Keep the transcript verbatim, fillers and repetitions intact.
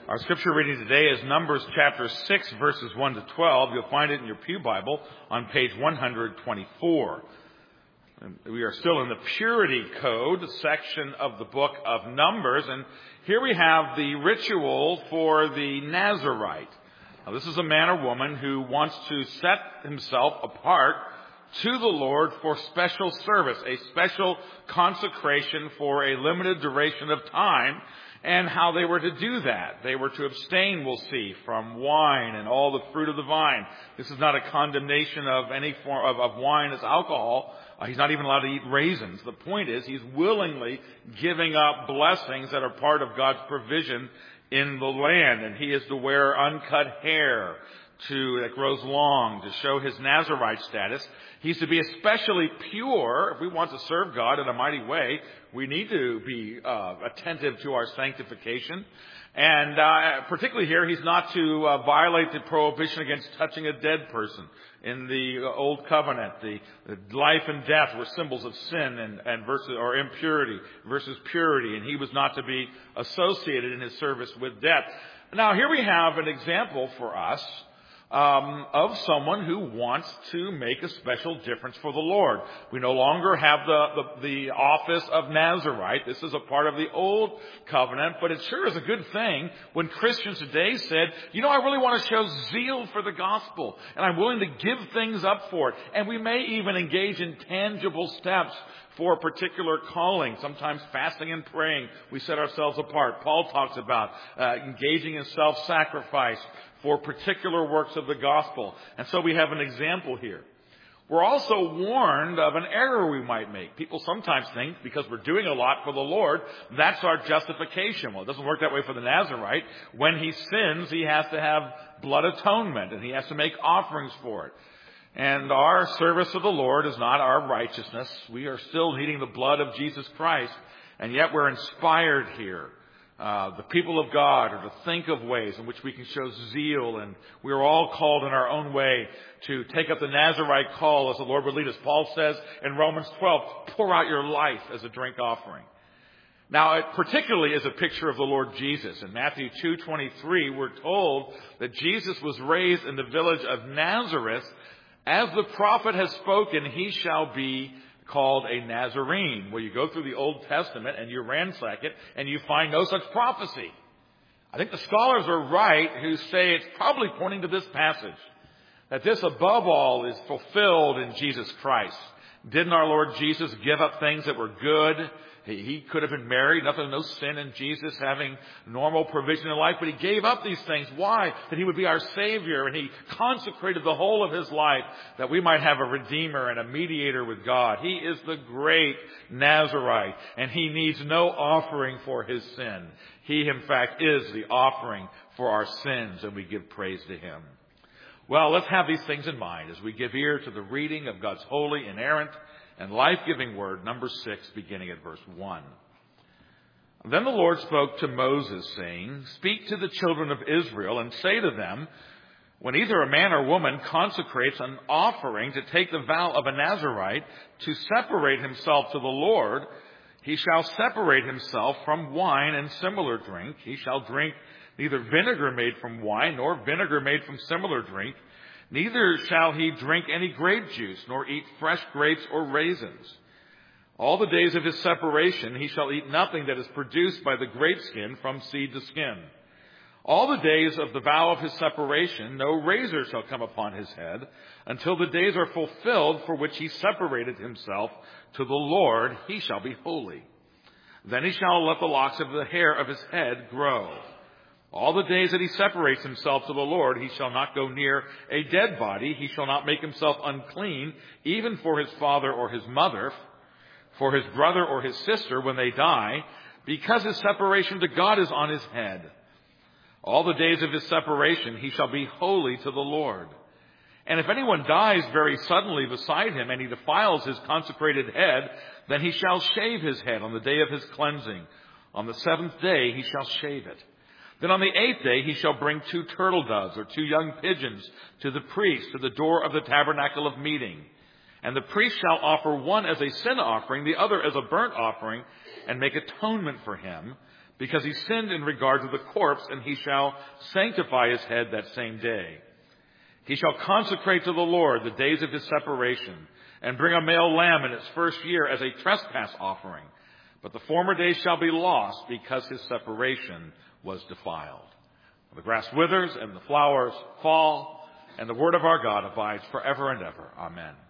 Our scripture reading today is Numbers chapter six, verses one to twelve. You'll find it in your pew Bible on page one twenty-four. And we are still in the Purity Code section of the book of Numbers, and here we have the ritual for the Nazirite. Now, this is a man or woman who wants to set himself apart to the Lord for special service, a special consecration for a limited duration of time. And how they were to do that. They were to abstain, we'll see, from wine and all the fruit of the vine. This is not a condemnation of any form of, of wine as alcohol. Uh, he's not even allowed to eat raisins. The point is, he's willingly giving up blessings that are part of God's provision in the land. And he is to wear uncut hair to that grows long to show his Nazirite status. He's to be especially pure. If we want to serve God in a mighty way, we need to be uh, attentive to our sanctification. And uh, particularly here, he's not to uh, violate the prohibition against touching a dead person. In the Old Covenant, the, the life and death were symbols of sin and, and versus or impurity versus purity, and he was not to be associated in his service with death. Now, here we have an example for us Um, of someone who wants to make a special difference for the Lord. We no longer have the, the, the office of Nazirite. This is a part of the Old Covenant, but it sure is a good thing when Christians today said, you know, I really want to show zeal for the gospel, and I'm willing to give things up for it. And we may even engage in tangible steps for a particular calling, sometimes fasting and praying. We set ourselves apart. Paul talks about uh, engaging in self-sacrifice for particular works of the gospel. And so we have an example here. We're also warned of an error we might make. People sometimes think because we're doing a lot for the Lord, that's our justification. Well, it doesn't work that way for the Nazirite. When he sins, he has to have blood atonement, and he has to make offerings for it. And our service of the Lord is not our righteousness. We are still needing the blood of Jesus Christ, and yet we're inspired here. Uh, the people of God are to think of ways in which we can show zeal, and we are all called in our own way to take up the Nazirite call as the Lord would lead us. Paul says in Romans twelve, pour out your life as a drink offering. Now, it particularly is a picture of the Lord Jesus. In Matthew two twenty-three, we're told that Jesus was raised in the village of Nazareth. As the prophet has spoken, he shall be called a Nazarene. Well, you go through the Old Testament and you ransack it and you find no such prophecy. I think the scholars are right who say it's probably pointing to this passage, that this above all is fulfilled in Jesus Christ. Didn't our Lord Jesus give up things that were good? He, he could have been married, nothing, no sin in Jesus, having normal provision in life, but he gave up these things. Why? That he would be our Savior, and he consecrated the whole of his life that we might have a Redeemer and a mediator with God. He is the great Nazirite, and he needs no offering for his sin. He, in fact, is the offering for our sins, and we give praise to him. Well, let's have these things in mind as we give ear to the reading of God's holy, inerrant, and life-giving word, number six, beginning at verse one. Then the Lord spoke to Moses, saying, speak to the children of Israel and say to them, when either a man or woman consecrates an offering to take the vow of a Nazirite to separate himself to the Lord, he shall separate himself from wine and similar drink. He shall drink neither vinegar made from wine nor vinegar made from similar drink. Neither shall he drink any grape juice, nor eat fresh grapes or raisins. All the days of his separation he shall eat nothing that is produced by the grape skin from seed to skin. All the days of the vow of his separation no razor shall come upon his head, until the days are fulfilled for which he separated himself to the Lord. He shall be holy. Then he shall let the locks of the hair of his head grow. All the days that he separates himself to the Lord, he shall not go near a dead body. He shall not make himself unclean, even for his father or his mother, for his brother or his sister when they die, because his separation to God is on his head. All the days of his separation he shall be holy to the Lord. And if anyone dies very suddenly beside him, and he defiles his consecrated head, then he shall shave his head on the day of his cleansing. On the seventh day he shall shave it. Then on the eighth day he shall bring two turtle doves or two young pigeons to the priest to the door of the tabernacle of meeting. And the priest shall offer one as a sin offering, the other as a burnt offering, and make atonement for him. because he sinned in regard to the corpse, and he shall sanctify his head that same day. He shall consecrate to the Lord the days of his separation, and bring a male lamb in its first year as a trespass offering. But the former days shall be lost, because his separation was defiled. The grass withers and the flowers fall, and the word of our God abides forever and ever. Amen.